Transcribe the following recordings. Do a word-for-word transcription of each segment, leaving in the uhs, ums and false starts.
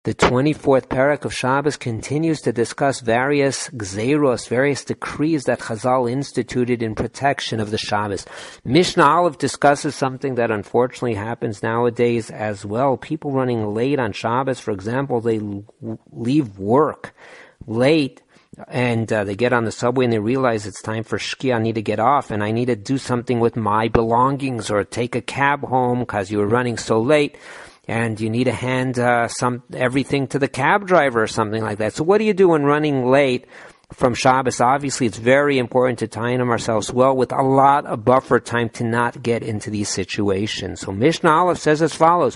The twenty-fourth parak of Shabbos continues to discuss various gzeiros, various decrees that Chazal instituted in protection of the Shabbos. Mishnah Aleph discusses something that unfortunately happens nowadays as well. People running late on Shabbos, for example, they leave work late and uh, they get on the subway and they realize it's time for Shkia, I need to get off and I need to do something with my belongings or take a cab home because you were running so late. And you need to hand uh, some everything to the cab driver or something like that. So what do you do when running late from Shabbos? Obviously, it's very important to time ourselves well with a lot of buffer time to not get into these situations. So Mishnah Aleph says as follows: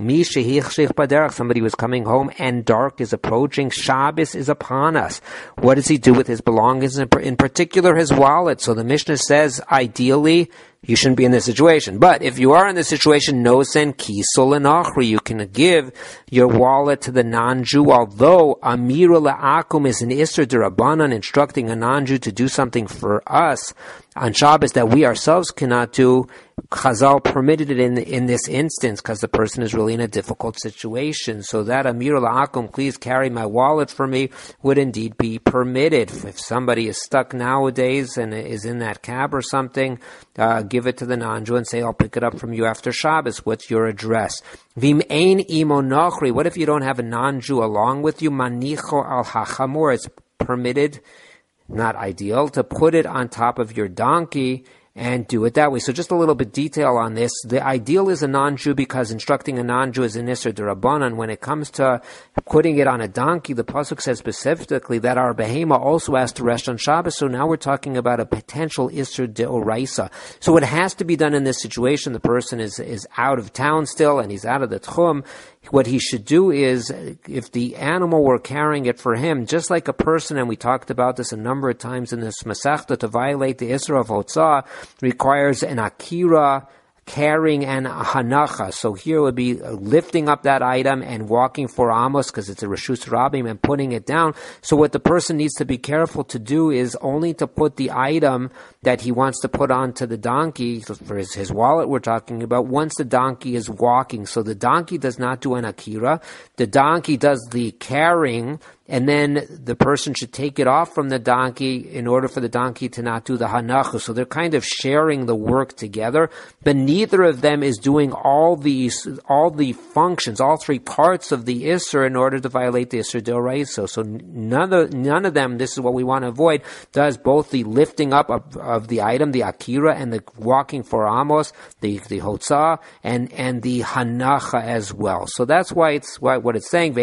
somebody was coming home and dark is approaching. Shabbos is upon us. What does he do with his belongings, in particular his wallet? So the Mishnah says, ideally, you shouldn't be in this situation. But if you are in this situation, no sen kisol and achri, you can give your wallet to the non-Jew, although amira le'akum is an isser d'Rabbanan, instructing a non-Jew to do something for us on Shabbos that we ourselves cannot do. Chazal permitted it in in this instance because the person is really in a difficult situation. So that amir la'akum, please carry my wallet for me, would indeed be permitted. If somebody is stuck nowadays and is in that cab or something, uh, give it to the non-Jew and say, I'll pick it up from you after Shabbos. What's your address? Vim ein imo nachri. What if you don't have a non-Jew along with you? Manicho al hachamor. It's permitted, not ideal, to put it on top of your donkey and do it that way. So just a little bit detail on this. The ideal is a non-Jew because instructing a non-Jew is an Isser D'Rabbanan. When it comes to putting it on a donkey, the Pasuk says specifically that our behema also has to rest on Shabbos. So now we're talking about a potential Isser D'Oraisa. So it has to be done in this situation. The person is, is out of town still and he's out of the Tchum. What he should do is, if the animal were carrying it for him, just like a person, and we talked about this a number of times in this Masechta, to violate the Isra of Hotzah requires an Akira, carrying and hanacha. So here would be lifting up that item and walking for amos because it's a reshus rabim and putting it down. So what the person needs to be careful to do is only to put the item that he wants to put onto the donkey, for his, his wallet we're talking about, once the donkey is walking. So the donkey does not do an akira. The donkey does the carrying, and then the person should take it off from the donkey in order for the donkey to not do the hanacha. So they're kind of sharing the work together, but neither of them is doing all these, all the functions, all three parts of the Isser in order to violate the Isser D'Oraisa. So none of, none of them, this is what we want to avoid, does both the lifting up of, of the item, the akira, and the walking for amos, the, the hotzah, and, and the hanacha as well. So that's why it's, why, what it's saying,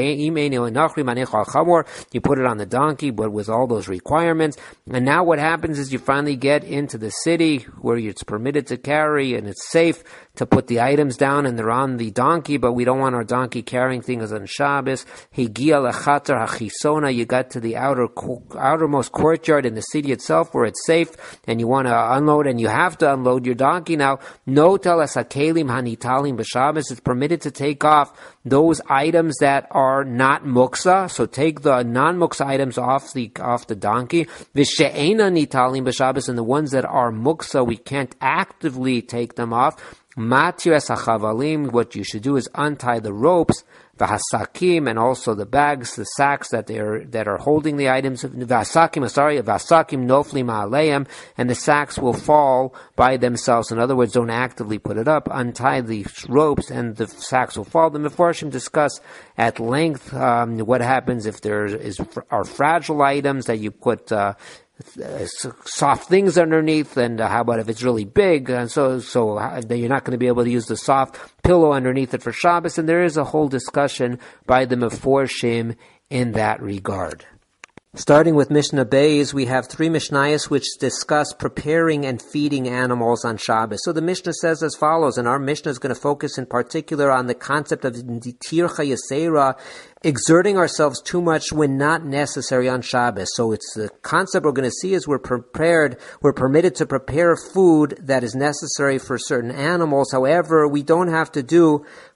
you put it on the donkey, but with all those requirements. And now what happens is you finally get into the city where it's permitted to carry and it's safe to put the items down and they're on the donkey, but we don't want our donkey carrying things on Shabbos. Higia lechater hachisona, you got to the outer outermost courtyard in the city itself where it's safe, and you want to unload, and you have to unload your donkey now. No telas hakelim hanitalim b'Shabbos, it's permitted to take off those items that are not muksa, so take the non-muksa items off the off the donkey. V'she'ena nitalim b'Shabbos, and the ones that are muksa, we can't actively take them off. Matiras hachavalim, what you should do is untie the ropes, v'hasakim, and also the bags, the sacks that they are that are holding the items. V'hasakim, sorry, v'hasakim nofli ma'aleim, and the sacks will fall by themselves. In other words, don't actively put it up. Untie the ropes, and the sacks will fall. The Mefarshim discuss at length um, what happens if there is are fragile items that you put. Uh, soft things underneath, and uh, how about if it's really big, and so so uh, you're not going to be able to use the soft pillow underneath it for Shabbos, and there is a whole discussion by the Meforshim in that regard. Starting with Mishnah Beis, we have three Mishnayos which discuss preparing and feeding animals on Shabbos. So the Mishnah says as follows, and our Mishnah is going to focus in particular on the concept of tircha yasera, exerting ourselves too much when not necessary on Shabbos. So it's the concept we're going to see is we're prepared, we're permitted to prepare food that is necessary for certain animals. However, we don't have to do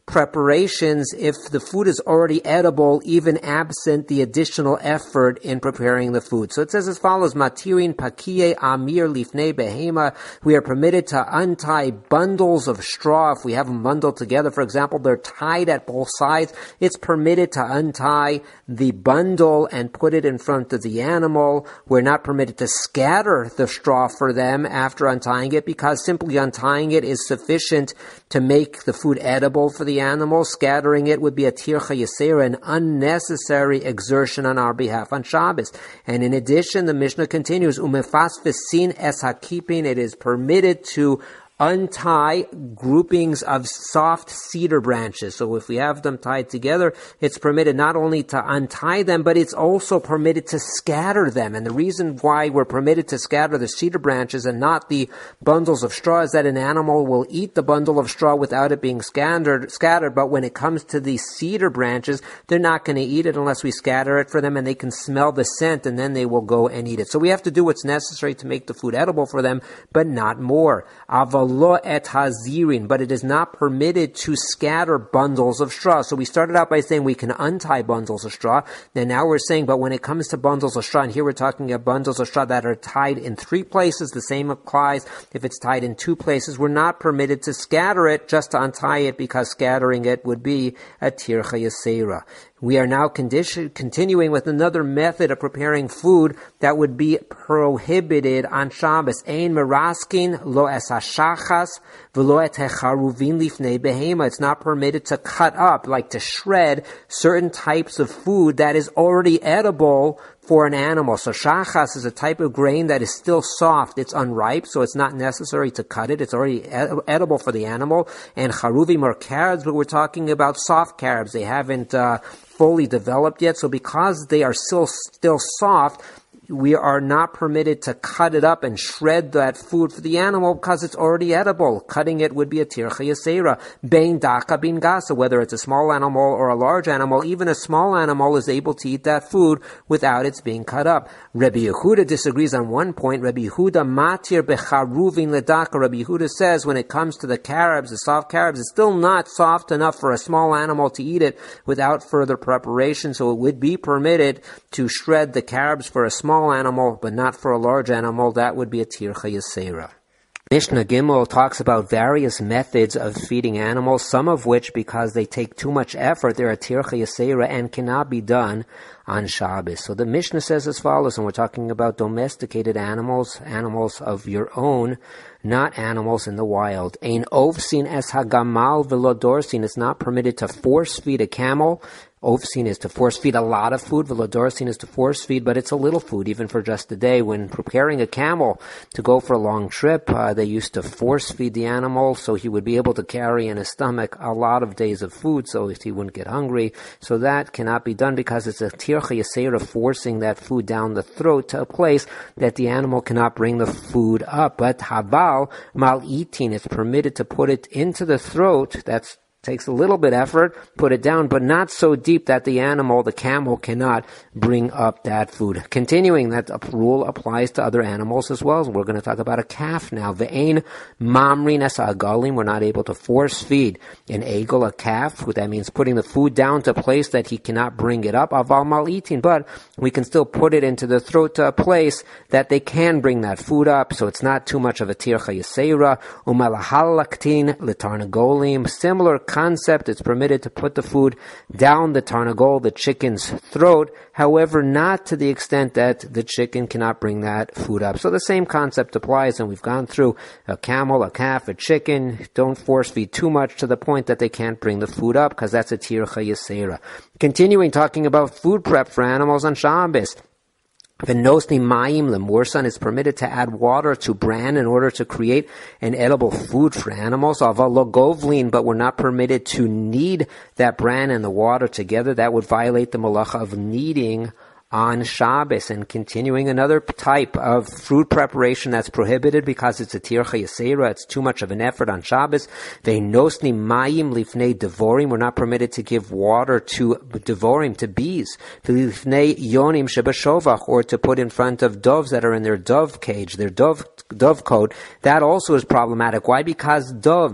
preparations if the food is already edible, even absent the additional effort in preparing the food. So it says as follows, Matirin pakiye amir lifnei behema. We are permitted to untie bundles of straw. If we have them bundled together, for example, they're tied at both sides, it's permitted to untie the bundle and put it in front of the animal. We're not permitted to scatter the straw for them after untying it, because simply untying it is sufficient to make the food edible for the animal. Scattering it would be a tircha yasera, an unnecessary exertion on our behalf on Shabbos. And in addition, the Mishnah continues, umefasvesin es hakipin, it is permitted to untie groupings of soft cedar branches. So if we have them tied together, it's permitted not only to untie them, but it's also permitted to scatter them. And the reason why we're permitted to scatter the cedar branches and not the bundles of straw is that an animal will eat the bundle of straw without it being scattered, scattered. But when it comes to the cedar branches, they're not going to eat it unless we scatter it for them, and they can smell the scent, and then they will go and eat it. So we have to do what's necessary to make the food edible for them, but not more. Lo et hazirin, but it is not permitted to scatter bundles of straw. So we started out by saying we can untie bundles of straw. And now we're saying, but when it comes to bundles of straw, and here we're talking about bundles of straw that are tied in three places, the same applies if it's tied in two places. We're not permitted to scatter it just to untie it, because scattering it would be a tircha yasera. We are now condition, continuing with another method of preparing food that would be prohibited on Shabbos. Ein meraskin lo es hashachas v'lo et hecharuvin lifnei behema. It's not permitted to cut up, like to shred, certain types of food that is already edible for an animal. So shachas is a type of grain that is still soft. It's unripe, so it's not necessary to cut it. It's already ed- edible for the animal. And charuvim are carobs, but we're talking about soft carobs. They haven't uh, fully developed yet. So because they are still still soft, we are not permitted to cut it up and shred that food for the animal because it's already edible. Cutting it would be a tircha yasera. Bein daka bin gasa, whether it's a small animal or a large animal, even a small animal is able to eat that food without its being cut up. Rabbi Yehuda disagrees on one point. Rabbi Yehuda matir becharuvin ledaka. Rabbi Yehuda says when it comes to the carobs, the soft carobs, it's still not soft enough for a small animal to eat it without further preparation, so it would be permitted to shred the carobs for a small animal, but not for a large animal. That would be a tircha yasera. Mishnah Gimel talks about various methods of feeding animals, some of which, because they take too much effort, they're a tircha yasera and cannot be done on Shabbos. So the Mishnah says as follows, and we're talking about domesticated animals, animals of your own, not animals in the wild. Ein ovsin es hagamal v'lo dorsin. It's not permitted to force feed a camel. Ovsin is to force feed a lot of food. Velodorsin is to force feed, but it's a little food, even for just a day. When preparing a camel to go for a long trip, uh, they used to force feed the animal so he would be able to carry in his stomach a lot of days of food so he wouldn't get hungry. So that cannot be done because it's a tircha yasera, forcing that food down the throat to a place that the animal cannot bring the food up. But haval mal eating, it's permitted to put it into the throat. That's takes a little bit effort, put it down, but not so deep that the animal, the camel, cannot bring up that food. Continuing, that rule applies to other animals as well. We're going to talk about a calf now. Ve'ein mamrin es agalim. We're not able to force feed an egel, a calf. That means putting the food down to a place that he cannot bring it up. Aval mal eating, but we can still put it into the throat to a place that they can bring that food up, so it's not too much of a tircha yasera. Umalahal letarnagolim. Similar concept, it's permitted to put the food down the tarnagol, the chicken's throat, however, not to the extent that the chicken cannot bring that food up. So the same concept applies, and we've gone through a camel, a calf, a chicken. Don't force feed too much to the point that they can't bring the food up, because that's a tircha yasera. Continuing, talking about food prep for animals on Shabbos. V'nosni mayim lemursan, is permitted to add water to bran in order to create an edible food for animals. Aval lo govlin, but we're not permitted to knead that bran and the water together. That would violate the malacha of kneading on Shabbos. And continuing, another type of food preparation that's prohibited because it's a tircha yasera, it's too much of an effort on Shabbos. Ve'nosni mayim lifnei devorim, we're not permitted to give water to devorim, to bees. Lifnei yonim shebashovach, or to put in front of doves that are in their dove cage, their dove dove cote. That also is problematic. Why? Because doves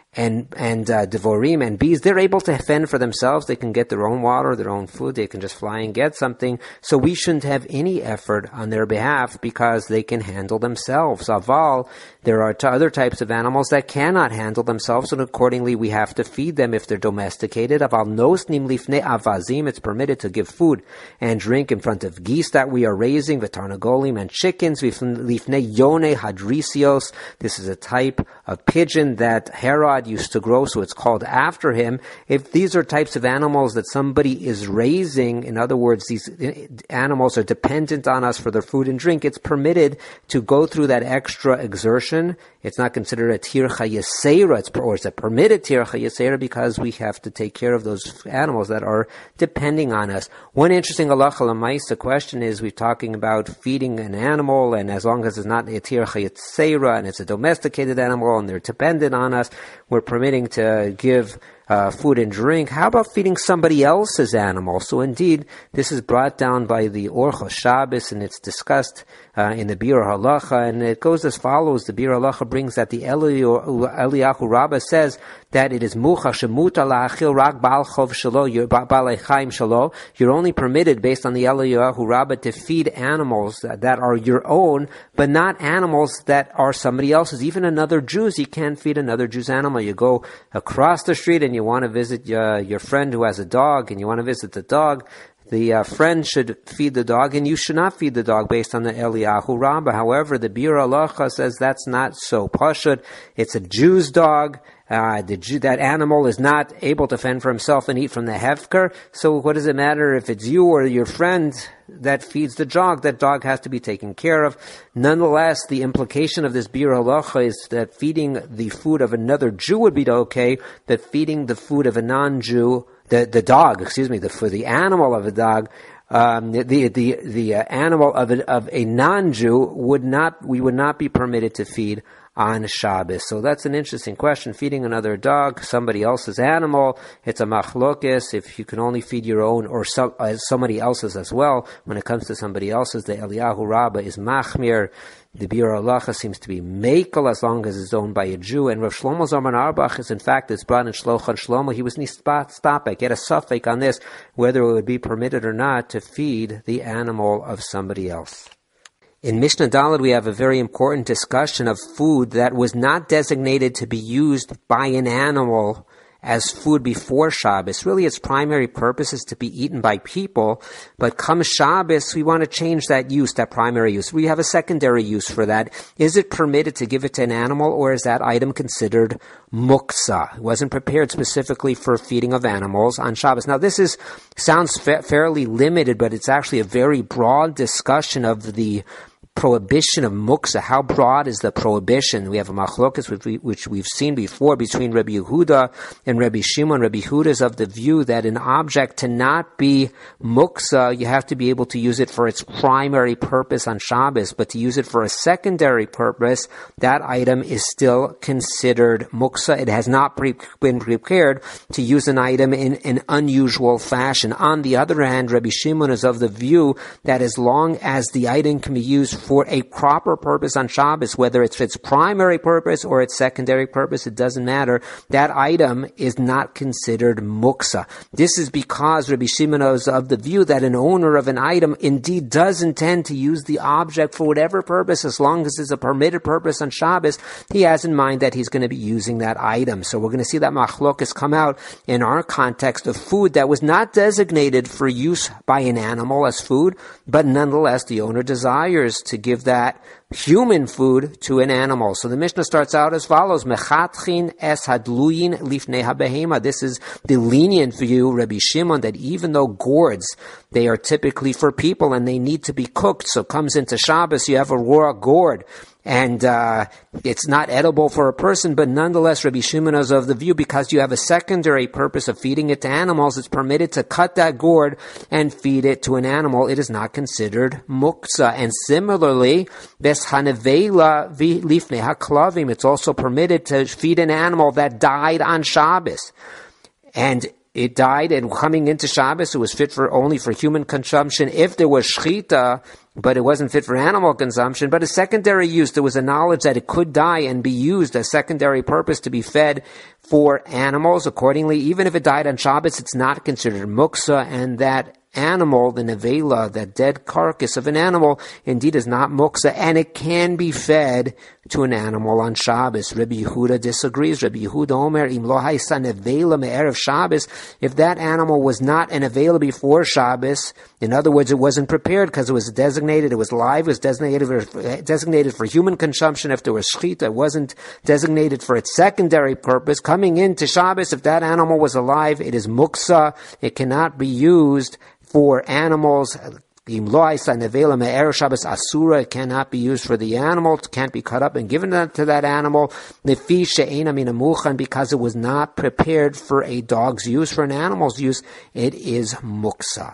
and and uh, devorim and bees, they're able to fend for themselves. They can get their own water, their own food. They can just fly and get something. So we shouldn't have any effort on their behalf because they can handle themselves. Aval, there are t- other types of animals that cannot handle themselves, and accordingly we have to feed them if they're domesticated. Aval nosnim lifnei avazim, it's permitted to give food and drink in front of geese that we are raising, v'tarnagolim, and chickens, lifnei yonei hadrisios. This is a type of pigeon that Herod used to grow, so it's called after him. If these are types of animals that somebody is raising, in other words, these animals are dependent on us for their food and drink, it's permitted to go through that extra exertion. It's not considered a tircha yesera, it's, or it's a permitted tircha yesera because we have to take care of those animals that are depending on us. One interesting halacha l'maisa question is, we're talking about feeding an animal, and as long as it's not a tircha yesera and it's a domesticated animal and they're dependent on us, we're permitting to give uh, food and drink. How about feeding somebody else's animal? So indeed, this is brought down by the Orchos Shabbos, and it's discussed uh, in the Bir Halacha, and it goes as follows. The Bir Halacha brings that the Eliyahu Rabbah says that it is mucha shemuta la'achil rak ba'al chov shelo, ba'alei chaim shelo. You're only permitted, based on the Eliyahu Rabbah, to feed animals that, that are your own, but not animals that are somebody else's. Even another Jew's, you can't feed another Jew's animal. You go across the street and you want to visit uh, your friend who has a dog, and you want to visit the dog. The uh, friend should feed the dog, and you should not feed the dog based on the Eliyahu Rabbah. However, the Bir Halacha says that's not so pashut. It's a Jew's dog. Uh, the Jew, that animal is not able to fend for himself and eat from the hefker. So what does it matter if it's you or your friend that feeds the dog? That dog has to be taken care of. Nonetheless, the implication of this Bir Halacha is that feeding the food of another Jew would be okay, but feeding the food of a non-Jew, the, the dog, excuse me, the, for the animal of a dog, Um, the the the, the uh, animal of a, of a non-Jew would not we would not be permitted to feed on Shabbos. So that's an interesting question. Feeding another dog, somebody else's animal, it's a machlokes. If you can only feed your own or some, uh, somebody else's as well, when it comes to somebody else's, the Eliyahu Rabbah is machmir. The Bir Halacha seems to be mekel as long as it's owned by a Jew. And Rav Shlomo Zalman Auerbach is, in fact, it's brought in Shlochon Shlomo. He was nispapek, get a suffix on this, whether it would be permitted or not to feed the animal of somebody else. In Mishnah Daled, we have a very important discussion of food that was not designated to be used by an animal as food before Shabbos. Really, its primary purpose is to be eaten by people, but come Shabbos, we want to change that use, that primary use. We have a secondary use for that. Is it permitted to give it to an animal, or is that item considered muksa? It wasn't prepared specifically for feeding of animals on Shabbos. Now, this is sounds fa- fairly limited, but it's actually a very broad discussion of the prohibition of muksa. How broad is the prohibition? We have a machlokas, which, we, which we've seen before, between Rabbi Yehuda and Rabbi Shimon. Rabbi Yehuda is of the view that an object to not be muksa, you have to be able to use it for its primary purpose on Shabbos, but to use it for a secondary purpose, that item is still considered muksa. It has not pre- been prepared to use an item in an unusual fashion. On the other hand, Rabbi Shimon is of the view that as long as the item can be used for a proper purpose on Shabbos, whether it's its primary purpose or its secondary purpose, it doesn't matter. That item is not considered muksa. This is because Rabbi Shimon is of the view that an owner of an item indeed does intend to use the object for whatever purpose, as long as it's a permitted purpose on Shabbos. He has in mind that he's going to be using that item. So we're going to see that machlokas come out in our context of food that was not designated for use by an animal as food, but nonetheless the owner desires to give that human food to an animal. So the Mishnah starts out as follows: Mechatchin es hadluyin lifnei habehema. This is the lenient view, Rabbi Shimon, that even though gourds, they are typically for people and they need to be cooked. So comes into Shabbos, you have a raw gourd, and uh, it's not edible for a person, but nonetheless, Rabbi Shimon is of the view, because you have a secondary purpose of feeding it to animals, it's permitted to cut that gourd and feed it to an animal. It is not considered muksa. And similarly, Bes hanevela lifnei haklavim, it's also permitted to feed an animal that died on Shabbos. And it died, and coming into Shabbos, it was fit for only for human consumption. If there was shchita, but it wasn't fit for animal consumption, but a secondary use, there was a knowledge that it could die and be used as secondary purpose to be fed for animals. Accordingly, even if it died on Shabbos, it's not considered muksa, and that animal, the nevela, that dead carcass of an animal, indeed is not muksa, and it can be fed to an animal on Shabbos. Rabbi Yehuda disagrees. Rabbi Yehuda Omer, im lo haisa nevela me'erev Shabbos, if that animal was not an nevela before Shabbos, in other words, it wasn't prepared because it was designated, it was live, it was designated for, designated for human consumption. If there was shchita, it wasn't designated for its secondary purpose. Coming into Shabbos, if that animal was alive, it is muksa, it cannot be used for animals. Asura, it cannot be used for the animal, it can't be cut up and given to that animal, because it was not prepared for a dog's use, for an animal's use, it is muksa.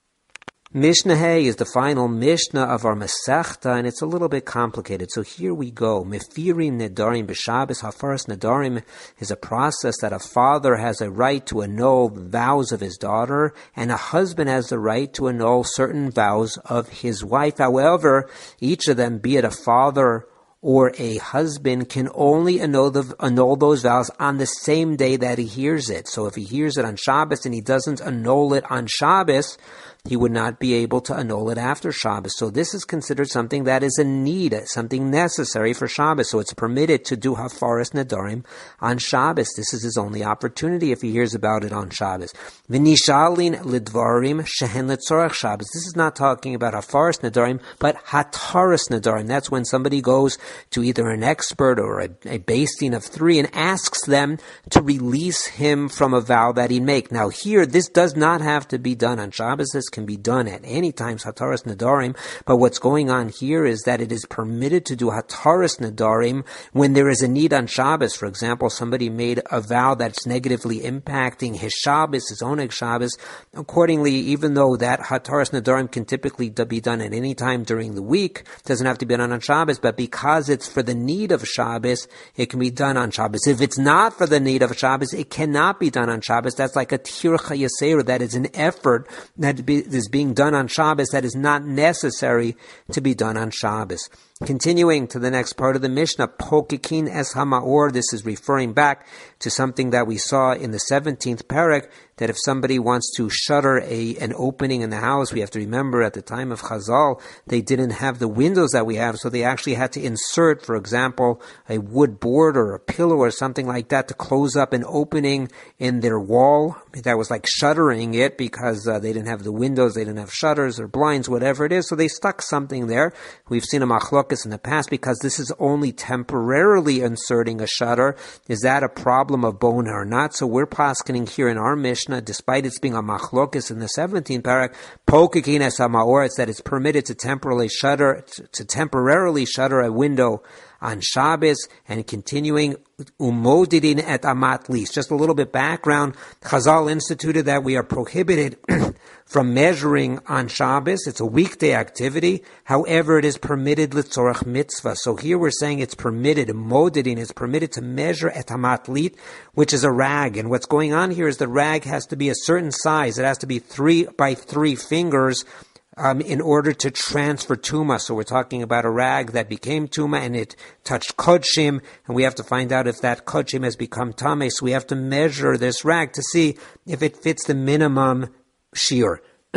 Mishnah Hay is the final Mishnah of our Masechta, and it's a little bit complicated. So here we go. Mefirim nedarim b'Shabbos. Hafaras nedarim is a process that a father has a right to annul vows of his daughter, and a husband has the right to annul certain vows of his wife. However, each of them, be it a father or a husband, can only annul, the, annul those vows on the same day that he hears it. So if he hears it on Shabbos and he doesn't annul it on Shabbos, he would not be able to annul it after Shabbos. So this is considered something that is a need, something necessary for Shabbos. So it's permitted to do Hafaras Nedarim on Shabbos. This is his only opportunity if he hears about it on Shabbos. V'nishalin lidvarim shehen letzorach Shabbos. This is not talking about Hafaras Nedarim, but Hataras Nedarim. That's when somebody goes to either an expert or a, a beis din of three and asks them to release him from a vow that he make. Now here, this does not have to be done on Shabbos. This can be done at any time, Hataras Nedarim, but what's going on here is that it is permitted to do Hataras Nedarim when there is a need on Shabbos. For example, somebody made a vow that's negatively impacting his Shabbos, his Oneg Shabbos. Accordingly, even though that Hataras Nedarim can typically be done at any time during the week, it doesn't have to be done on Shabbos, but because it's for the need of Shabbos, it can be done on Shabbos. If it's not for the need of Shabbos, it cannot be done on Shabbos. That's like a tircha yaseru, that is an effort that be, is being done on Shabbos that is not necessary to be done on Shabbos. Continuing to the next part of the Mishnah, Pokikin es hamaor. This is referring back to something that we saw in the seventeenth parak, that if somebody wants to shutter a an opening in the house, we have to remember at the time of Chazal, they didn't have the windows that we have, so they actually had to insert, for example, a wood board or a pillow or something like that to close up an opening in their wall. That was like shuttering it because uh, they didn't have the windows, they didn't have shutters or blinds, whatever it is, so they stuck something there. We've seen a machlokes in the past because this is only temporarily inserting a shutter. Is that a problem of bone or not? So we're paskening here in our Mishnah, despite it being a machlokes in the seventeenth parak, pokikin es hamaor, it's that it's permitted to temporarily shutter, to temporarily shutter a window on Shabbos. And continuing, umodidin et amat lis. Just a little bit background. Chazal instituted that we are prohibited from measuring on Shabbos. It's a weekday activity. However, it is permitted litzorach mitzvah. So here we're saying it's permitted, modidin is permitted to measure et amat lit, which is a rag. And what's going on here is the rag has to be a certain size. It has to be three by three fingers Um, in order to transfer tuma. So we're talking about a rag that became tuma and it touched kodshim, and we have to find out if that kodshim has become tameh. So we have to measure this rag to see if it fits the minimum shiur.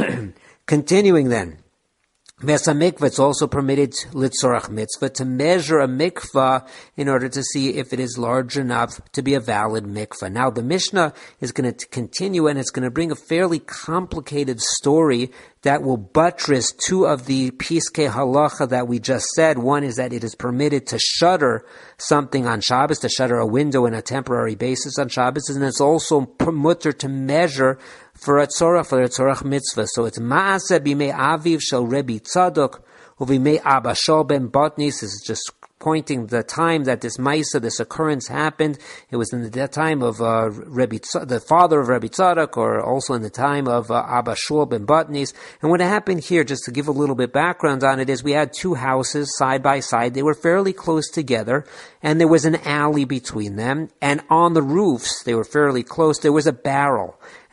Continuing then, Mesa mikvah, it's also permitted litzorach mitzvah to measure a mikvah in order to see if it is large enough to be a valid mikvah. Now the Mishnah is going to continue, and it's going to bring a fairly complicated story that will buttress two of the piskei halacha that we just said. One is that it is permitted to shutter something on Shabbos, to shutter a window on a temporary basis on Shabbos, and it's also permitted to measure for a tzorach, for a tzorach mitzvah. So it's ma'aseh b'mei aviv shel Rebbe Tzadok uv'mei Abba Shol ben Botnis. This is just pointing the time that this Maisa, this occurrence happened. It was in the time of uh, Rebbe Tzadok, the father of Rebbe Tzadok, or also in the time of uh, Abba Shul ben Botnis. And what happened here, just to give a little bit background on it, is we had two houses side by side. They were fairly close together, and there was an alley between them. And on the roofs, they were fairly close, there was a barrel.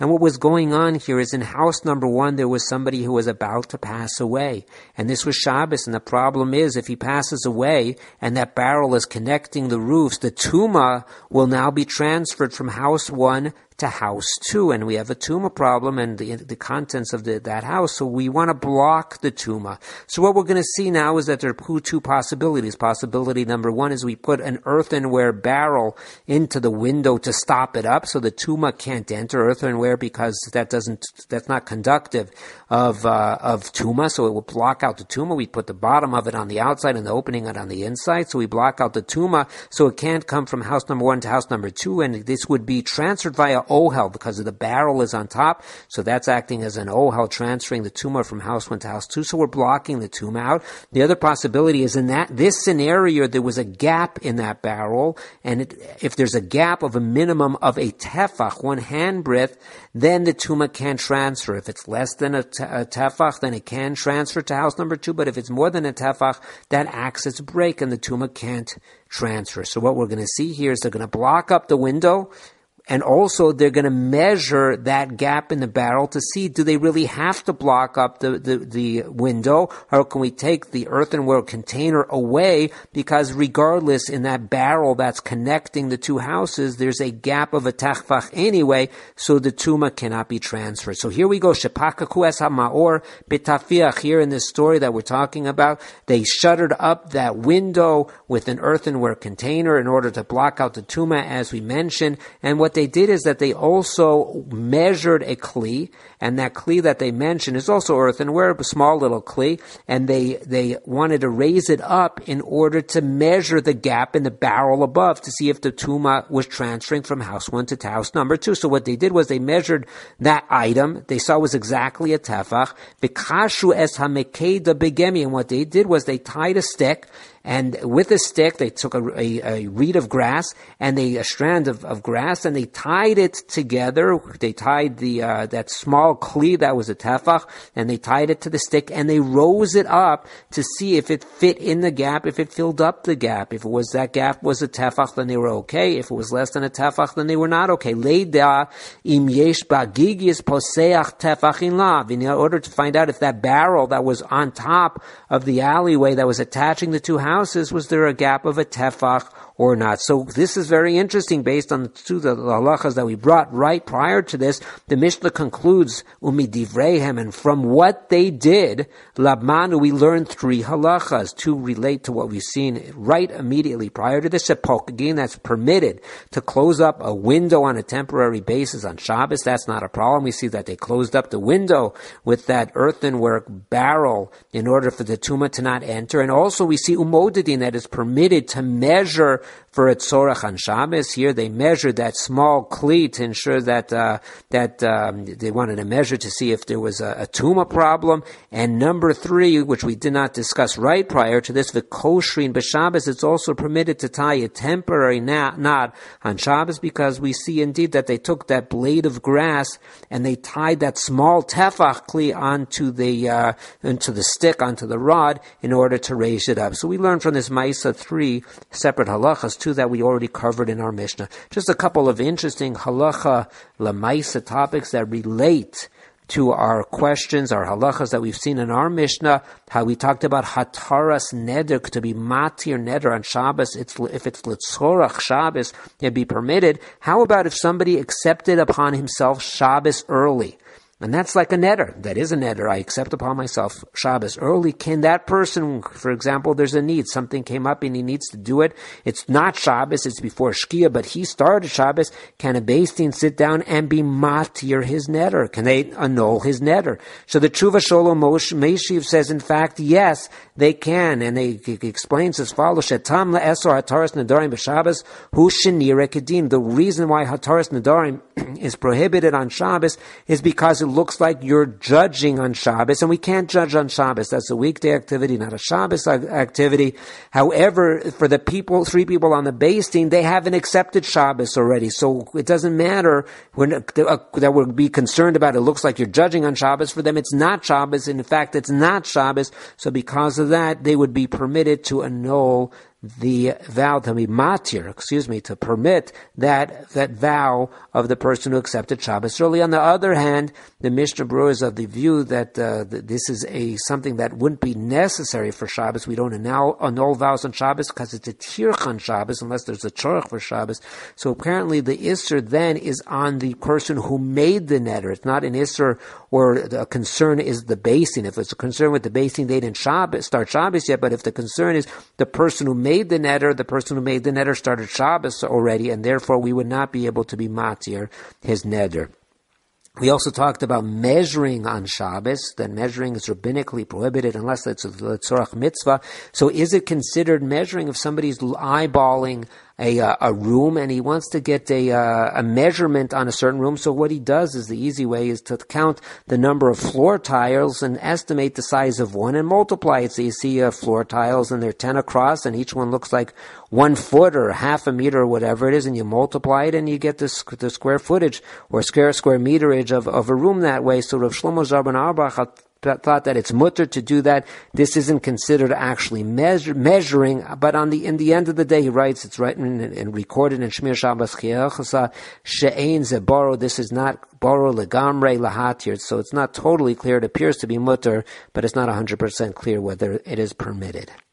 And what was going on here is in house number one, there was somebody who was about to pass away. And this was Shabbos. And the problem is, if he passes away and that barrel is connecting the roofs, the tuma will now be transferred from house one to house two, and we have a tuma problem and the, the contents of the, that house, so we want to block the tuma. So what we're going to see now is that there are two possibilities. Possibility number one is we put an earthenware barrel into the window to stop it up, so the tuma can't enter earthenware because that doesn't, that's not conductive of uh, of tuma, so it will block out the tuma. We put the bottom of it on the outside and the opening it on the inside, so we block out the tuma, so it can't come from house number one to house number two, and this would be transferred via ohel because of the barrel is on top, so that's acting as an ohel, transferring the tuma from house one to house two, so we're blocking the tuma out. The other possibility is in that this scenario there was a gap in that barrel, and it, if there's a gap of a minimum of a tefach, one hand breadth, then the tuma can transfer. If it's less than a, te- a tefach, then it can transfer to house number two, but if it's more than a tefach, that acts as a break and the tuma can't transfer. So what we're going to see here is they're going to block up the window, and also they're going to measure that gap in the barrel to see, do they really have to block up the, the, the window, or can we take the earthenware container away, because regardless, in that barrel that's connecting the two houses, there's a gap of a tefach anyway, so the tuma cannot be transferred. So here we go, Shepakaku es ha'maor b'tafiach. Here in this story that we're talking about, they shuttered up that window with an earthenware container in order to block out the tuma, as we mentioned, and what they did is that they also measured a kli, and that kli that they mentioned is also earthenware, a small little kli, and they, they wanted to raise it up in order to measure the gap in the barrel above to see if the tuma was transferring from house one to house number two. So what they did was they measured that item, they saw it was exactly a tefach, b'kashu es hamekeda begemi, and what they did was they tied a stick, and with a stick, they took a, a, a reed of grass and they, a strand of, of grass, and they tied it together. They tied the, uh, that small kli that was a tefach, and they tied it to the stick, and they rose it up to see if it fit in the gap, if it filled up the gap. If it was, that gap was a tefach, then they were okay. If it was less than a tefach, then they were not okay. Leida im yesh bagigis poseach tefach in lav. In order to find out if that barrel that was on top of the alleyway that was attaching the two houses, houses, was there a gap of a tefach or not? So this is very interesting based on the two the halachas that we brought right prior to this. The Mishnah concludes, umidivreihem, and from what they did, labmanu, we learned three halachas to relate to what we've seen right immediately prior to this. Again, that's permitted to close up a window on a temporary basis on Shabbos. That's not a problem. We see that they closed up the window with that earthenware barrel in order for the tuma to not enter. And also we see umodidin, that is permitted to measure for a tzorach on Shabbos. Here they measured that small kli to ensure that uh, that um, they wanted to measure to see if there was a, a tuma problem. And number three, which we did not discuss right prior to this, the koshrin b'Shabbos, it's also permitted to tie a temporary knot, knot on Shabbos, because we see indeed that they took that blade of grass and they tied that small tefach kli onto the uh, into the stick, onto the rod, in order to raise it up. So we learned from this Maisa three separate halachas, two that we already covered in our Mishnah. Just a couple of interesting halacha lamaisa topics that relate to our questions, our halachas that we've seen in our Mishnah, how we talked about hataras neder, to be matir neder on Shabbos. It's, if it's litzorach Shabbos, it'd be permitted. How about if somebody accepted upon himself Shabbos early? And that's like a neder. That is a neder. I accept upon myself Shabbos early. Can that person, for example, there's a need, something came up and he needs to do it. It's not Shabbos, it's before Shkia, but he started Shabbos. Can a Beis Din sit down and be matir his neder? Can they annul his neder? So the Tshuva Sholom Meshiv says, in fact, yes, they can. And they, he explains as follows, Shetam le'esor hataras nedarim b'Shabbos hu shenireh kedin. The reason why hataras nedarim is prohibited on Shabbos is because it looks like you're judging on Shabbos, and we can't judge on Shabbos. That's a weekday activity, not a Shabbos activity. However, for the people, three people on the Beis Din, they haven't accepted Shabbos already, so it doesn't matter when, uh, that we'll be concerned about it. It looks like you're judging on Shabbos. For them, it's not Shabbos. In fact, it's not Shabbos. So because of that, they would be permitted to annul the vow to be matir, excuse me, to permit that that vow of the person who accepted Shabbos early. On the other hand, the Mishnah Berurah is of the view that, uh, that this is a something that wouldn't be necessary for Shabbos. We don't annul, annul vows on Shabbos because it's a tirch on Shabbos unless there's a tzorach for Shabbos. So apparently the Isser then is on the person who made the neder. It's not an Isser or a concern is the basing. If it's a concern with the basing, they didn't Shabbos, start Shabbos yet, but if the concern is the person who made the neder, the person who made the neder started Shabbos already, and therefore we would not be able to be matir his neder. We also talked about measuring on Shabbos. That measuring is rabbinically prohibited unless it's a tzorach mitzvah. So is it considered measuring if somebody's eyeballing a, uh, a room and he wants to get a, uh, a measurement on a certain room? So what he does is the easy way is to count the number of floor tiles and estimate the size of one and multiply it. So you see uh, floor tiles and they're ten across and each one looks like one foot or half a meter or whatever it is, and you multiply it and you get this, the square footage or square square meterage of, of a room that way. So Rav Shlomo Zalman Auerbach thought that it's mutter to do that. This isn't considered actually measure, measuring, but on the in the end of the day, he writes, it's written and, and recorded in Shmir Shabbos Chiyachasa, She'ein ze boro, this is not boro legamre lahatir, so it's not totally clear. It appears to be mutter, but it's not one hundred percent clear whether it is permitted.